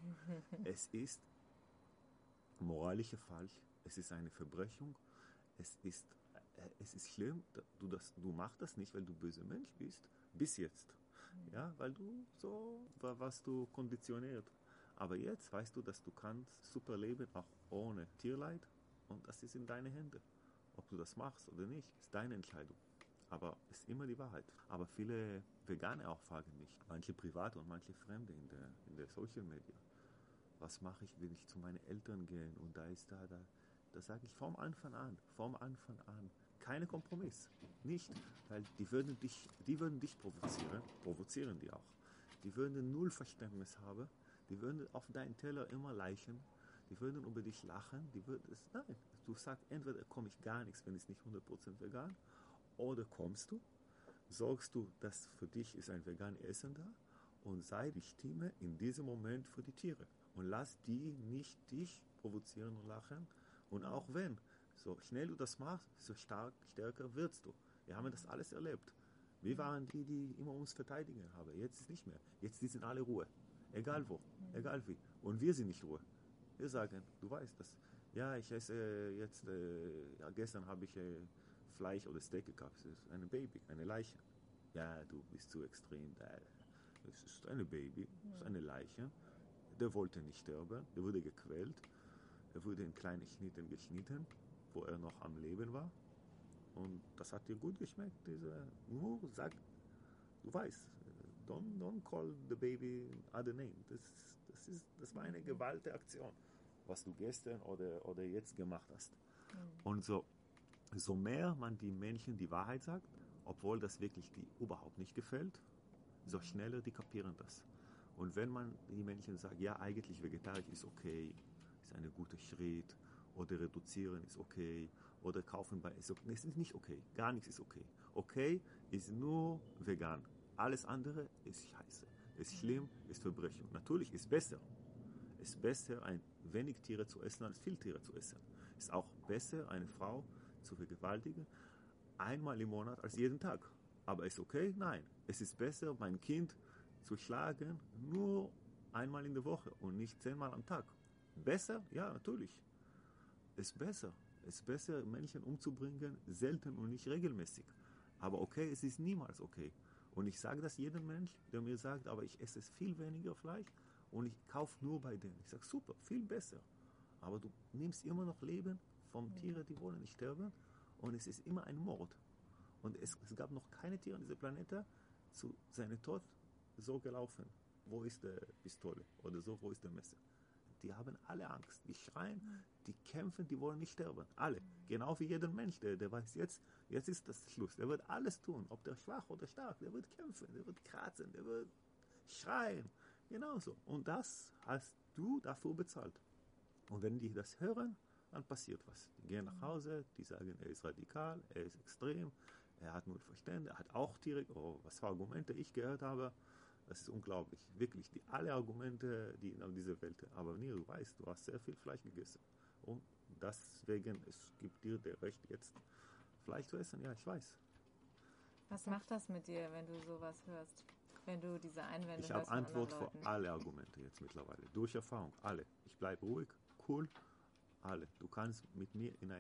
Es ist moralisch falsch, es ist eine Verbrechung, es ist schlimm, du machst das nicht, weil du böser Mensch bist, bis jetzt. Ja, weil du so warst du konditioniert. Aber jetzt weißt du, dass du kannst super leben, auch ohne Tierleid. Und das ist in deinen Händen. Ob du das machst oder nicht, ist deine Entscheidung. Aber ist immer die Wahrheit. Aber viele Veganer auch fragen mich, manche Private und manche Fremde in der Social Media. Was mache ich, wenn ich zu meinen Eltern gehe und da ist da. Da sage ich vom Anfang an, keine Kompromiss. Nicht, weil die würden dich provozieren die auch. Die würden null Verständnis haben, die würden auf deinen Teller immer leichen, die würden über dich lachen, nein, du sagst, entweder komme ich gar nichts, wenn es nicht 100% vegan, oder kommst du, sorgst du, dass für dich ist ein veganes Essen da und sei die Stimme in diesem Moment für die Tiere. Und lass die nicht dich provozieren und lachen. Und auch wenn, so schnell du das machst, so stärker wirst du. Wir haben das alles erlebt. Wir waren die, die immer uns verteidigen haben. Jetzt ist nicht mehr. Jetzt sind alle Ruhe. Egal wo, egal wie. Und wir sind nicht Ruhe. Wir sagen, du weißt das. Ja, ich esse jetzt, gestern habe ich Fleisch oder Steak gekauft. Das ist ein Baby, eine Leiche. Ja, du bist zu extrem. Es ist ein Baby, es ist eine Leiche. Der wollte nicht sterben, der wurde gequält. Er wurde in kleine Schnitten geschnitten, wo er noch am Leben war. Und das hat dir gut geschmeckt. Nur sag, du weißt, don't call the baby other name. Das war eine gewaltige Aktion, was du gestern oder jetzt gemacht hast. Und so mehr man die Menschen die Wahrheit sagt, obwohl das wirklich die überhaupt nicht gefällt, so schneller die kapieren das. Und wenn man die Menschen sagt, ja, eigentlich vegetarisch ist okay, ist ein guter Schritt, oder reduzieren ist okay, oder kaufen ist okay. Es ist nicht okay, gar nichts ist okay. Okay ist nur vegan. Alles andere ist scheiße, ist schlimm, ist Verbrechen. Natürlich ist besser. Es ist besser, ein wenig Tiere zu essen, als viel Tiere zu essen. Es ist auch besser, eine Frau zu vergewaltigen, einmal im Monat als jeden Tag. Aber ist okay? Nein. Es ist besser, mein Kind zu schlagen, nur einmal in der Woche und nicht 10-mal am Tag. Besser? Ja, natürlich. Es ist besser, Menschen umzubringen, selten und nicht regelmäßig. Aber okay, es ist niemals okay. Und ich sage das jedem Mensch, der mir sagt, aber ich esse viel weniger Fleisch und ich kaufe nur bei denen. Ich sage, super, viel besser. Aber du nimmst immer noch Leben von Tieren, die wollen nicht sterben. Und es ist immer ein Mord. Und es gab noch keine Tiere auf diesem Planeten zu seinem Tod so gelaufen. Wo ist die Pistole? Oder so, wo ist der Messer? Die haben alle Angst. Die schreien, die kämpfen, die wollen nicht sterben. Alle. Genau wie jeder Mensch, der weiß, jetzt ist das Schluss. Der wird alles tun, ob der schwach oder stark. Der wird kämpfen, der wird kratzen, der wird schreien. Genauso. Und das hast du dafür bezahlt. Und wenn die das hören, dann passiert was. Die gehen nach Hause, die sagen, er ist radikal, er ist extrem, er hat nur Verständnis, er hat auch Tiere. Oh, was für Argumente ich gehört habe, das ist unglaublich. Wirklich, alle Argumente, die in dieser Welt. Aber nee, du weißt, du hast sehr viel Fleisch gegessen. Und deswegen, es gibt dir das Recht, jetzt Fleisch zu essen. Ja, ich weiß. Was macht das mit dir, wenn du sowas hörst? Wenn du diese Einwände Ich hörst habe von Antwort anderen für Leuten? alle Argumente jetzt mittlerweile. Durch Erfahrung, alle. Ich bleibe ruhig, cool, alle. Du kannst mit mir in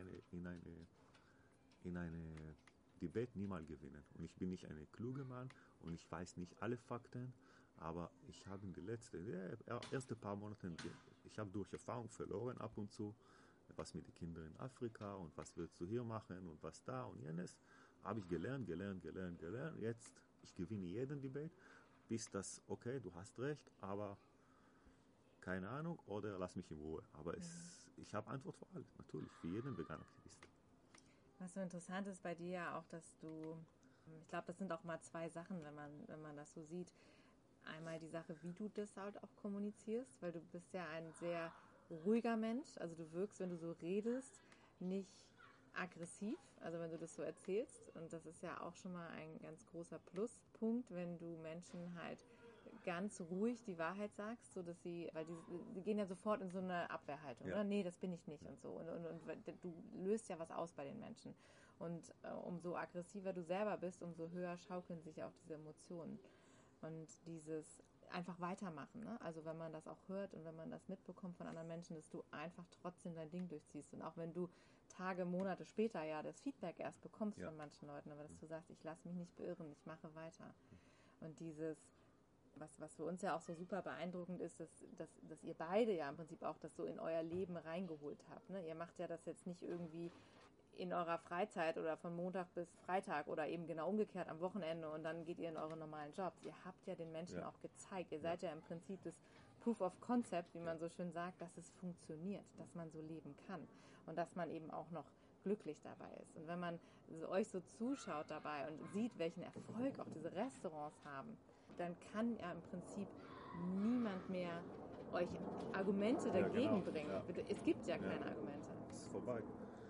eine Debate niemals gewinnen. Und ich bin nicht ein kluger Mann und ich weiß nicht alle Fakten, aber ich habe in den ersten paar Monaten, ich habe durch Erfahrung verloren ab und zu, was mit den Kindern in Afrika und was willst du hier machen und was da und jenes, habe ich gelernt. Jetzt, ich gewinne jeden Debate, bis das, okay, du hast recht, aber keine Ahnung, oder lass mich in Ruhe. Aber ich habe Antwort für alles, natürlich, für jeden Vegan-Aktivist. Was so interessant ist bei dir ja auch, dass du, ich glaube, das sind auch mal zwei Sachen, wenn man das so sieht. Einmal die Sache, wie du das halt auch kommunizierst, weil du bist ja ein sehr ruhiger Mensch. Also du wirkst, wenn du so redest, nicht aggressiv, also wenn du das so erzählst. Und das ist ja auch schon mal ein ganz großer Pluspunkt, wenn du Menschen halt ganz ruhig die Wahrheit sagst, so dass weil die gehen ja sofort in so eine Abwehrhaltung, oder? Nee, das bin ich nicht und so. Und du löst ja was aus bei den Menschen. Und umso aggressiver du selber bist, umso höher schaukeln sich auch diese Emotionen. Und dieses einfach weitermachen, ne? Also wenn man das auch hört und wenn man das mitbekommt von anderen Menschen, dass du einfach trotzdem dein Ding durchziehst. Und auch wenn du Tage, Monate später ja das Feedback erst bekommst von manchen Leuten, aber dass du sagst, ich lasse mich nicht beirren, ich mache weiter. Und dieses, was für uns ja auch so super beeindruckend ist, dass ihr beide ja im Prinzip auch das so in euer Leben reingeholt habt. Ne? Ihr macht ja das jetzt nicht irgendwie in eurer Freizeit oder von Montag bis Freitag oder eben genau umgekehrt am Wochenende und dann geht ihr in eure normalen Jobs. Ihr habt ja den Menschen auch gezeigt. Ihr seid ja im Prinzip das Proof of Concept, wie man so schön sagt, dass es funktioniert, dass man so leben kann und dass man eben auch noch glücklich dabei ist. Und wenn man euch so zuschaut dabei und sieht, welchen Erfolg auch diese Restaurants haben, dann kann ja im Prinzip niemand mehr euch Argumente dagegen bringen. Ja. Es gibt ja keine Argumente. Es ist vorbei.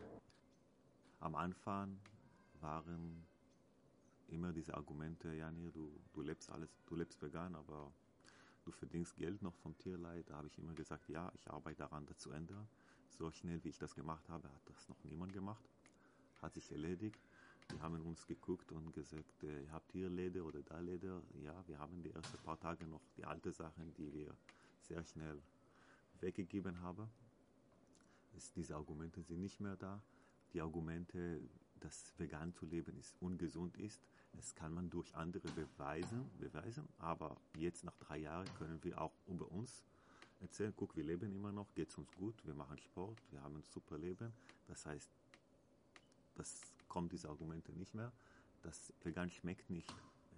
Am Anfang waren immer diese Argumente, Janir, du lebst vegan, aber du verdienst Geld noch vom Tierleid. Da habe ich immer gesagt, ja, ich arbeite daran, das zu ändern. So schnell, wie ich das gemacht habe, hat das noch niemand gemacht. Hat sich erledigt. Die haben uns geguckt und gesagt, habt ihr Leder oder da Leder? Ja, wir haben die ersten paar Tage noch die alten Sachen, die wir sehr schnell weggegeben haben. Diese Argumente sind nicht mehr da. Die Argumente, dass vegan zu leben ist ungesund ist, das kann man durch andere beweisen. Aber jetzt nach 3 Jahren können wir auch über uns erzählen, guck, wir leben immer noch, geht es uns gut, wir machen Sport, wir haben ein super Leben. Das heißt, das kommt diese Argumente nicht mehr. Das vegan schmeckt nicht,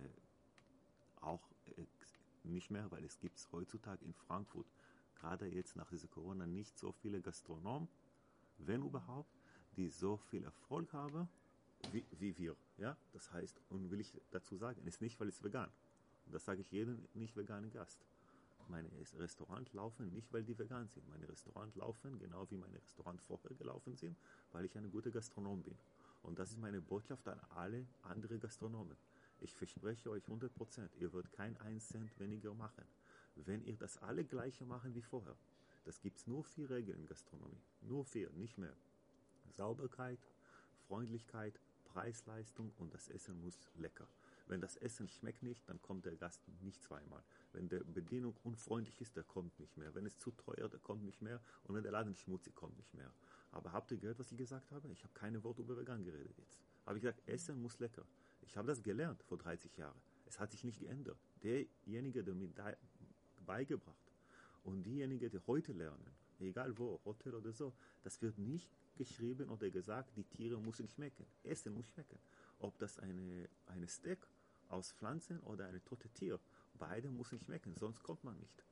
nicht mehr, weil es gibt heutzutage in Frankfurt, gerade jetzt nach dieser Corona, nicht so viele Gastronomen, wenn überhaupt, die so viel Erfolg haben, wie wir. Ja? Das heißt, und will ich dazu sagen, ist nicht, weil es vegan. Und das sage ich jedem nicht veganen Gast. Meine Restaurants laufen nicht, weil die vegan sind. Meine Restaurants laufen, genau wie meine Restaurants vorher gelaufen sind, weil ich ein guter Gastronom bin. Und das ist meine Botschaft an alle anderen Gastronomen. Ich verspreche euch 100%, ihr werdet kein 1 Cent weniger machen, wenn ihr das alle Gleiche machen wie vorher. Das gibt es nur 4 Regeln in Gastronomie. Nur 4, nicht mehr. Sauberkeit, Freundlichkeit, Preis-Leistung und das Essen muss lecker. Wenn das Essen schmeckt nicht, dann kommt der Gast nicht zweimal. Wenn die Bedienung unfreundlich ist, der kommt nicht mehr. Wenn es zu teuer, der kommt nicht mehr. Und wenn der Laden schmutzig, kommt nicht mehr. Aber habt ihr gehört, was ich gesagt habe? Ich habe keine Worte über vegan geredet jetzt. Habe ich gesagt, Essen muss lecker. Ich habe das gelernt vor 30 Jahren. Es hat sich nicht geändert. Derjenige, der mir beigebracht und diejenigen, die heute lernen, egal wo, Hotel oder so, das wird nicht geschrieben oder gesagt, die Tiere müssen schmecken. Essen muss schmecken. Ob das eine Steak aus Pflanzen oder eine tote Tier, beide müssen schmecken, sonst kommt man nicht.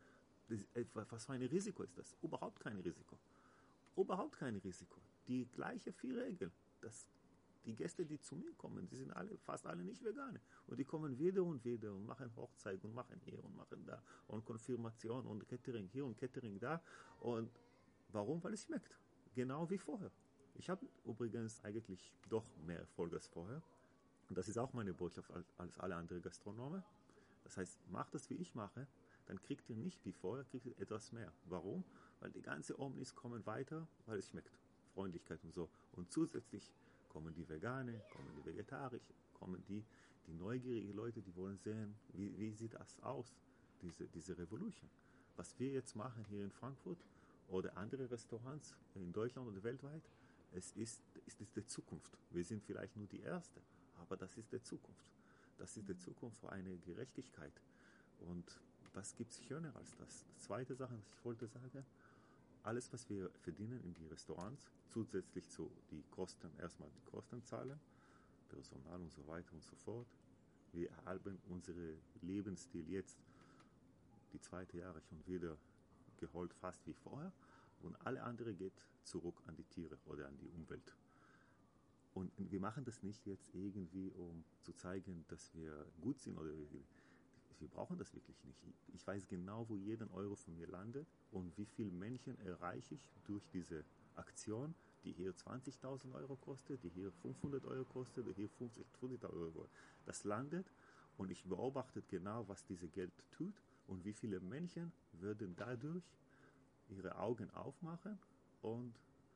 Was für ein Risiko ist das? Überhaupt kein Risiko. Überhaupt kein Risiko. Die gleiche 4 Regeln. Die Gäste, die zu mir kommen, die sind fast alle nicht vegan. Und die kommen wieder und wieder und machen Hochzeit und machen hier und machen da und Konfirmation und Catering hier und Catering da. Und warum? Weil es schmeckt. Genau wie vorher. Ich habe übrigens eigentlich doch mehr Erfolg als vorher. Und das ist auch meine Botschaft als alle anderen Gastronomen. Das heißt, macht das wie ich mache, dann kriegt ihr nicht wie vorher, kriegt ihr etwas mehr. Warum? Weil die ganzen Omnis kommen weiter, weil es schmeckt. Freundlichkeit und so. Und zusätzlich kommen die Veganer, kommen die Vegetarische, kommen die neugierigen Leute, die wollen sehen, wie sieht das aus, diese Revolution. Was wir jetzt machen hier in Frankfurt oder andere Restaurants in Deutschland oder weltweit, es ist die Zukunft. Wir sind vielleicht nur die Erste, aber das ist die Zukunft. Das ist die Zukunft für eine Gerechtigkeit. Und was gibt es schöner als das? Die zweite Sache, was ich wollte sagen, alles, was wir verdienen in die Restaurants, zusätzlich zu die Kosten, erstmal die Kosten zahlen, Personal und so weiter und so fort. Wir haben unseren Lebensstil jetzt, die 2 Jahre schon wieder geholt, fast wie vorher. Und alle andere geht zurück an die Tiere oder an die Umwelt. Und wir machen das nicht jetzt irgendwie, um zu zeigen, dass wir gut sind oder wir brauchen das wirklich nicht. Ich weiß genau, wo jeden Euro von mir landet und wie viele Menschen erreiche ich durch diese Aktion, die hier 20.000 Euro kostet, die hier 500 Euro kostet, die hier 50.000 Euro. Das landet und ich beobachte genau, was dieses Geld tut und wie viele Menschen würden dadurch ihre Augen aufmachen und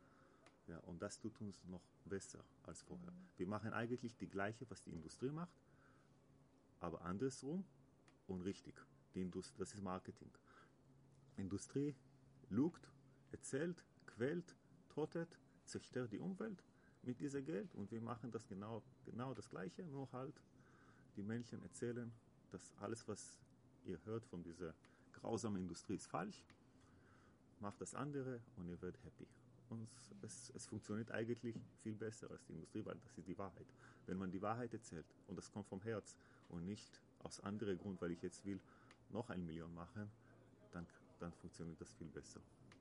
das tut uns noch besser als vorher. Wir machen eigentlich die gleiche, was die Industrie macht, aber andersrum und richtig. Das ist Marketing. Industrie lügt, erzählt, quält, totet, zerstört die Umwelt mit diesem Geld und wir machen das genau das Gleiche, nur halt die Menschen erzählen, dass alles, was ihr hört von dieser grausamen Industrie ist falsch, macht das andere und ihr werdet happy. Und es funktioniert eigentlich viel besser als die Industrie, weil das ist die Wahrheit. Wenn man die Wahrheit erzählt und das kommt vom Herz und nicht aus anderem Grund, weil ich jetzt will, noch 1 Million machen, dann funktioniert das viel besser.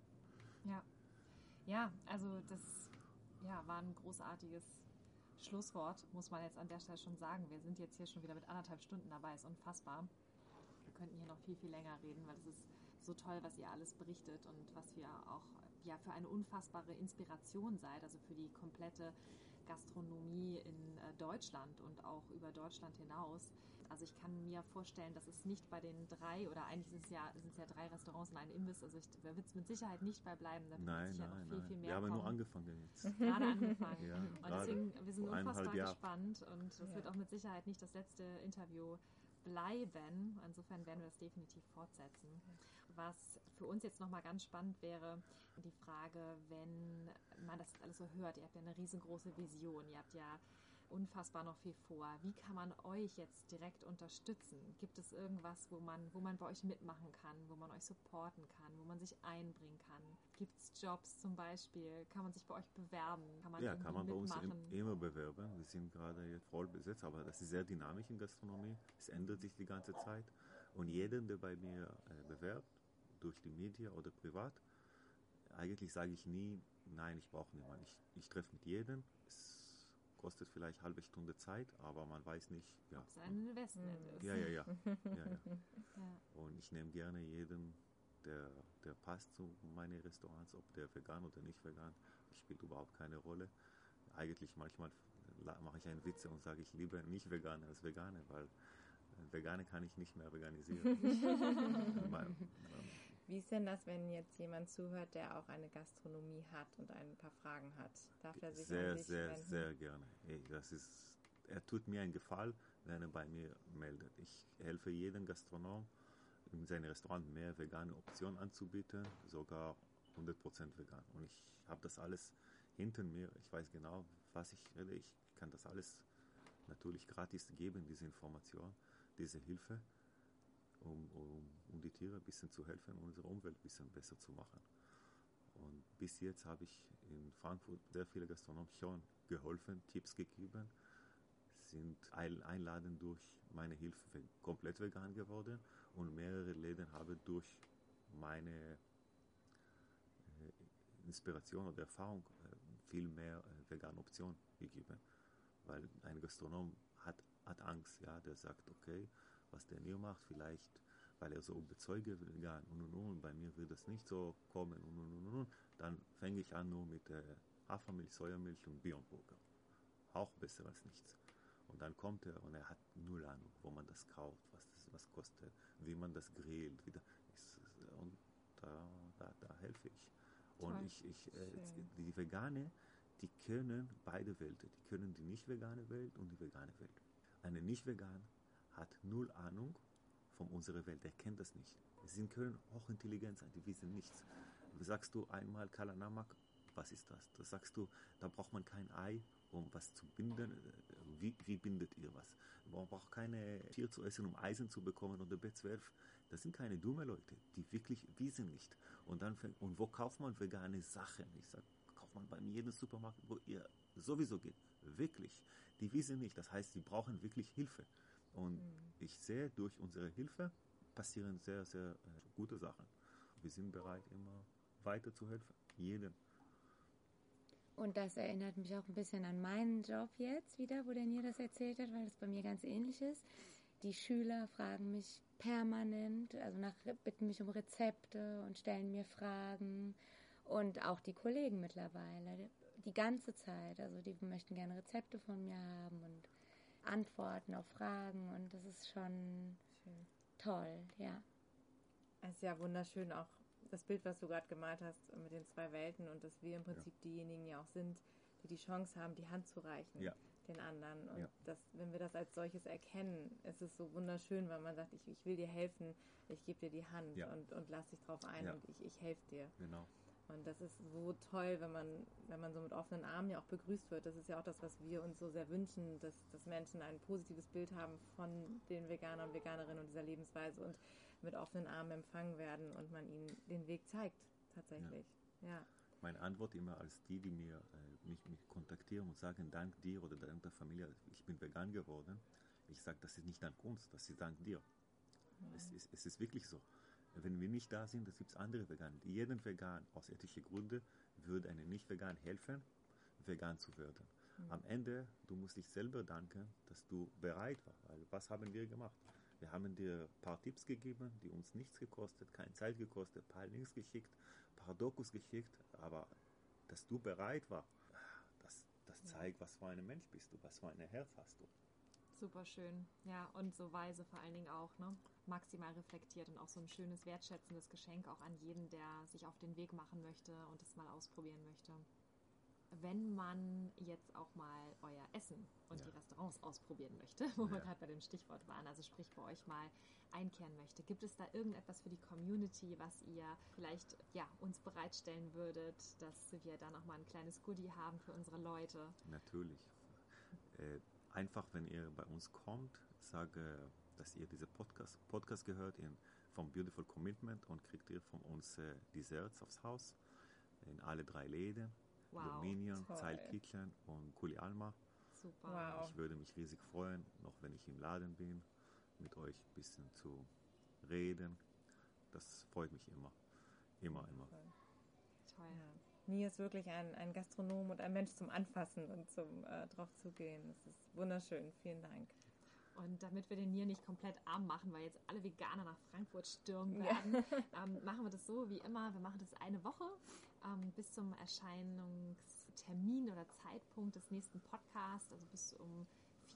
Ja, also das war ein großartiges Schlusswort, muss man jetzt an der Stelle schon sagen. Wir sind jetzt hier schon wieder mit 1,5 Stunden dabei, ist unfassbar. Wir könnten hier noch viel, viel länger reden, weil es ist so toll, was ihr alles berichtet und was wir auch für eine unfassbare Inspiration seid, also für die komplette Gastronomie in Deutschland und auch über Deutschland hinaus. Also ich kann mir vorstellen, dass es nicht bei den 3 oder eigentlich sind es ja 3 Restaurants und ein Imbiss, also da wird es mit Sicherheit nicht bei bleiben. Da wird sicher noch viel mehr Wir haben kommen. nur angefangen jetzt. Gerade angefangen. Ja, und gerade deswegen, wir sind vor 1,5 unfassbar Jahr. gespannt und es wird auch mit Sicherheit nicht das letzte Interview bleiben. Insofern werden wir das definitiv fortsetzen. Was für uns jetzt nochmal ganz spannend wäre, die Frage, wenn man das jetzt alles so hört, ihr habt ja eine riesengroße Vision, ihr habt ja unfassbar noch viel vor. Wie kann man euch jetzt direkt unterstützen? Gibt es irgendwas, wo man bei euch mitmachen kann, wo man euch supporten kann, wo man sich einbringen kann? Gibt es Jobs zum Beispiel? Kann man sich bei euch bewerben? Kann man bei uns mitmachen? immer bewerben. Wir sind gerade jetzt voll besetzt, aber das ist sehr dynamisch in Gastronomie. Es ändert sich die ganze Zeit. Und jeder, der bei mir bewerbt, durch die Medien oder privat, eigentlich sage ich nie, nein, ich brauche niemanden. Ich treffe mit jedem. Es kostet vielleicht eine halbe Stunde Zeit, aber man weiß nicht. Ja. Ob es ein Investment ist. Ja. Und ich nehme gerne jeden, der passt zu meinen Restaurants, ob der vegan oder nicht vegan, das spielt überhaupt keine Rolle. Eigentlich manchmal mache ich einen Witz und sage, ich lieber nicht Veganer als Veganer, weil Vegane kann ich nicht mehr veganisieren. Wie ist denn das, wenn jetzt jemand zuhört, der auch eine Gastronomie hat und ein paar Fragen hat? Darf er sich an dich wenden? Sehr gerne. Er tut mir einen Gefallen, wenn er bei mir meldet. Ich helfe jedem Gastronom, in seinem Restaurant mehr vegane Optionen anzubieten, sogar 100% vegan. Und ich habe das alles hinter mir. Ich weiß genau, was ich rede. Ich kann das alles natürlich gratis geben, diese Information, diese Hilfe, um die Tiere ein bisschen zu helfen und unsere Umwelt ein bisschen besser zu machen. Und bis jetzt habe ich in Frankfurt sehr viele Gastronomen schon geholfen, Tipps gegeben, sind einladend durch meine Hilfe komplett vegan geworden und mehrere Läden haben durch meine Inspiration oder Erfahrung viel mehr vegane Optionen gegeben. Weil ein Gastronom hat Angst, ja, der sagt, okay, was der mir macht, vielleicht, weil er so überzeugt vegan und bei mir wird das nicht so kommen und. Dann fange ich an nur mit Hafermilch, Sojamilch und Beyond Burger. Auch besser als nichts. Und dann kommt er und er hat null Ahnung, wo man das kauft, was kostet, wie man das grillt. Und da helfe ich. Und die Veganer, die können beide Welten. Die können die nicht vegane Welt und die vegane Welt. Eine nicht vegan hat null Ahnung von unserer Welt. Der kennt das nicht. Sie können hochintelligent sein, die wissen nichts. Sagst du einmal Kalanamak, was ist das? Da sagst du, da braucht man kein Ei, um was zu binden. Wie bindet ihr was? Man braucht keine Tier zu essen, um Eisen zu bekommen oder B12. Das sind keine dumme Leute, die wirklich wissen nicht. Und wo kauft man vegane Sachen? Ich sage, kauft man bei jedem Supermarkt, wo ihr sowieso geht. Wirklich. Die wissen nicht. Das heißt, sie brauchen wirklich Hilfe. Und ich sehe, durch unsere Hilfe passieren sehr, sehr gute Sachen. Wir sind bereit, immer weiter zu helfen. Jedem. Und das erinnert mich auch ein bisschen an meinen Job jetzt wieder, wo der Nir das erzählt hat, weil das bei mir ganz ähnlich ist. Die Schüler fragen mich permanent, bitten mich um Rezepte und stellen mir Fragen. Und auch die Kollegen mittlerweile, die ganze Zeit. Also die möchten gerne Rezepte von mir haben und Antworten auf Fragen. Und das ist schon Schön. Toll, ja. Es ist ja wunderschön auch das Bild, was du gerade gemalt hast mit den 2 Welten und dass wir im Prinzip diejenigen ja auch sind, die Chance haben, die Hand zu reichen den anderen. Und wenn wir das als solches erkennen, ist es so wunderschön, weil man sagt, ich will dir helfen, ich gebe dir die Hand und lass dich drauf ein und ich helfe dir. Genau. Und das ist so toll, wenn man so mit offenen Armen ja auch begrüßt wird. Das ist ja auch das, was wir uns so sehr wünschen, dass Menschen ein positives Bild haben von den Veganern und Veganerinnen und dieser Lebensweise und mit offenen Armen empfangen werden und man ihnen den Weg zeigt, tatsächlich. Ja. Meine Antwort immer als die mich kontaktieren und sagen, dank dir oder dank der Familie, ich bin vegan geworden. Ich sage, das ist nicht deine Kunst, das ist dank dir. Es ist wirklich so. Wenn wir nicht da sind, es gibt andere Veganer. Jeden Vegan aus ethischen Gründen würde einem Nicht-Vegan helfen, vegan zu werden. Am Ende, du musst dich selber danken, dass du bereit warst. Weil was haben wir gemacht? Wir haben dir ein paar Tipps gegeben, die uns nichts gekostet, keine Zeit gekostet, ein paar Links geschickt, ein paar Dokus geschickt, aber dass du bereit warst, das zeigt, was für ein Mensch bist du, was für ein Herz hast du. Super schön. Ja, und so weise vor allen Dingen auch, ne? Maximal reflektiert und auch so ein schönes, wertschätzendes Geschenk auch an jeden, der sich auf den Weg machen möchte und es mal ausprobieren möchte. Wenn man jetzt auch mal euer Essen und die Restaurants ausprobieren möchte, wo wir gerade bei dem Stichwort waren, also sprich bei euch mal einkehren möchte, gibt es da irgendetwas für die Community, was ihr vielleicht uns bereitstellen würdet, dass wir da nochmal ein kleines Goodie haben für unsere Leute? Natürlich. Einfach, wenn ihr bei uns kommt, sage, dass ihr diesen Podcast gehört vom Beautiful Commitment und kriegt ihr von uns Desserts aufs Haus in alle 3 Läden. Wow. Dominion, Zeilkitchen und Kuli Alma. Super. Wow. Ich würde mich riesig freuen, noch wenn ich im Laden bin, mit euch ein bisschen zu reden. Das freut mich immer. Immer. Toll. Ja. Nia ist wirklich ein Gastronom und ein Mensch zum Anfassen und zum drauf zugehen. Das ist wunderschön. Vielen Dank. Und damit wir den Nier nicht komplett arm machen, weil jetzt alle Veganer nach Frankfurt stürmen werden, machen wir das so wie immer. Wir machen das eine Woche bis zum Erscheinungstermin oder Zeitpunkt des nächsten Podcasts, also bis um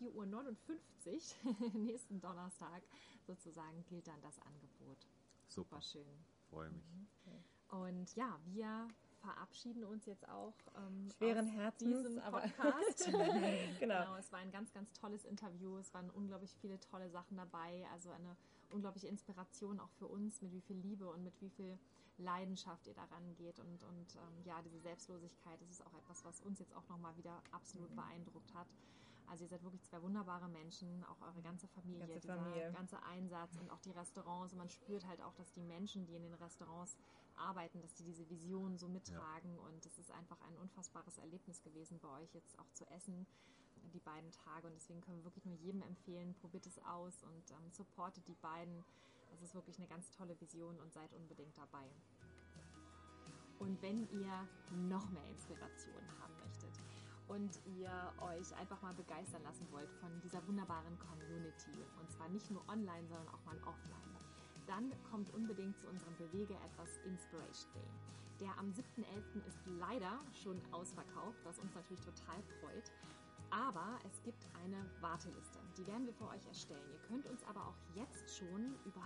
4:59 Uhr nächsten Donnerstag sozusagen gilt dann das Angebot. Super schön. Freue mich. Und ja, wir verabschieden uns jetzt auch schweren aus Herzens, diesem Podcast. Genau. Es war ein ganz, ganz tolles Interview. Es waren unglaublich viele tolle Sachen dabei. Also eine unglaubliche Inspiration auch für uns, mit wie viel Liebe und mit wie viel Leidenschaft ihr daran geht. Und diese Selbstlosigkeit, das ist auch etwas, was uns jetzt auch nochmal wieder absolut beeindruckt hat. Also ihr seid wirklich 2 wunderbare Menschen, auch eure ganze Familie, dieser ganze Einsatz und auch die Restaurants. Und man spürt halt auch, dass die Menschen, die in den Restaurants arbeiten, dass die diese Vision so mittragen. Ja. Und es ist einfach ein unfassbares Erlebnis gewesen, bei euch jetzt auch zu essen, die beiden Tage. Und deswegen können wir wirklich nur jedem empfehlen, probiert es aus und supportet die beiden. Das ist wirklich eine ganz tolle Vision und seid unbedingt dabei. Und wenn ihr noch mehr Inspiration haben möchtet und ihr euch einfach mal begeistern lassen wollt von dieser wunderbaren Community, und zwar nicht nur online, sondern auch mal offline, dann kommt unbedingt zu unserem Bewege etwas Inspiration Day. Der am 7.11. ist leider schon ausverkauft, was uns natürlich total freut. Aber es gibt eine Warteliste, die werden wir für euch erstellen. Ihr könnt uns aber auch jetzt schon über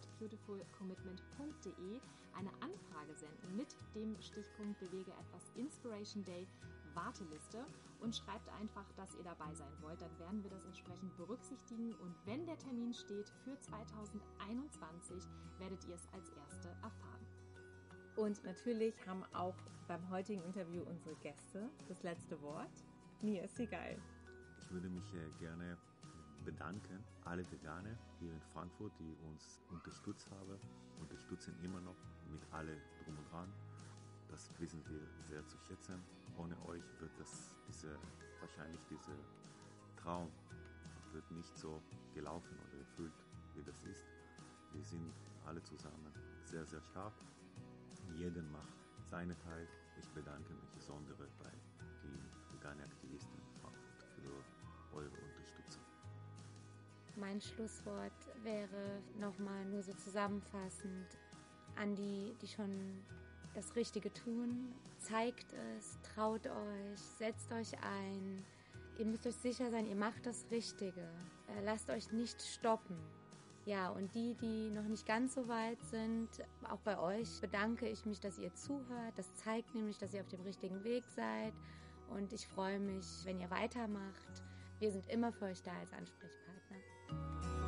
hi@beautifulcommitment.de eine Anfrage senden mit dem Stichpunkt Bewege etwas Inspiration Day Warteliste und schreibt einfach, dass ihr dabei sein wollt. Dann werden wir das entsprechend berücksichtigen und wenn der Termin steht für 2021, werdet ihr es als Erste erfahren. Und natürlich haben auch beim heutigen Interview unsere Gäste das letzte Wort. Mir ist egal. Ich würde mich gerne bedanken, alle Veganer hier in Frankfurt, die uns unterstützt haben, unterstützen immer noch mit allem drum und dran. Das wissen wir sehr zu schätzen. Ohne euch wird wahrscheinlich dieser Traum wird nicht so gelaufen oder erfüllt, wie das ist. Wir sind alle zusammen sehr, sehr stark. Jeder macht seinen Teil. Ich bedanke mich insbesondere bei den veganen Aktivisten in Frankfurt für eure Unterstützung. Mein Schlusswort wäre nochmal nur so zusammenfassend an die schon das Richtige tun. Zeigt es, traut euch, setzt euch ein. Ihr müsst euch sicher sein, ihr macht das Richtige. Lasst euch nicht stoppen. Ja, und die noch nicht ganz so weit sind, auch bei euch bedanke ich mich, dass ihr zuhört. Das zeigt nämlich, dass ihr auf dem richtigen Weg seid. Und ich freue mich, wenn ihr weitermacht. Wir sind immer für euch da als Ansprechpartner.